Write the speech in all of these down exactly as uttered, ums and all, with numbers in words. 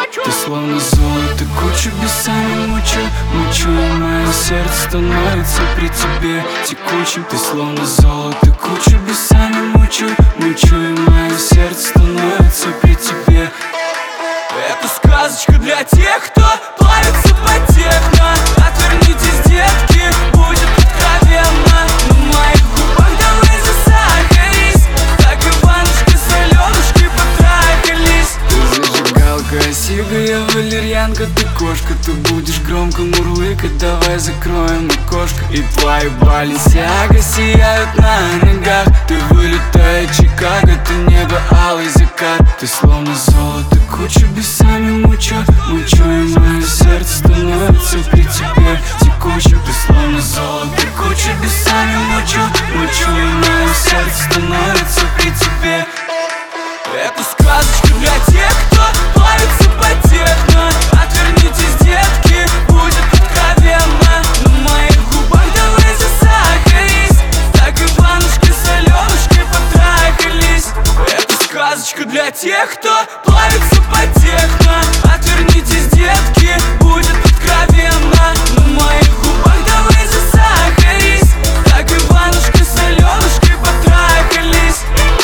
Ты словно золото, кучу бесами мучу, мучу, и мое сердце становится при тебе текучим. Ты словно золото, кучу бесами мучу, мучу, и мое сердце становится при тебе. Это сказочка для тех, кто плавится по техно. Отвернитесь, детки, будет откровенно. На моих губах давай засахарись, так и баночка соленушки потрахались. Ты зажигалка, сига, я валерьянка. Ты кошка, ты будешь громко мурлыкать. Давай закроем окошко. И твои Баленсиага сияют на ногах. Ты вылетая Чикаго, ты небо, алый закат. Ты словно золото, кучу бесами мучу, мучу, и мое сердце становится при тебе текучим. Ты словно золото, кучу бесами мучу, мучу, и мое сердце становится при тебе. Это сказочка для тех, кто плавится по техно. Отвернитесь, детки, будет откровенно. На моих губах давай засахарись, так и баночки соленушки потрахались. Это сказочка для тех, кто плавится по техно. Отвернитесь, детки, будет откровенно. На моих губах давай засахарись, так и баночки соленушки потрахались.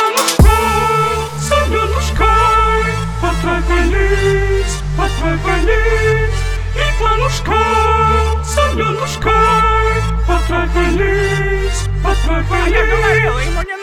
Потрахались, потрахались, и планушка, соленушка, потрахались, потрахались. А я говорила, ему не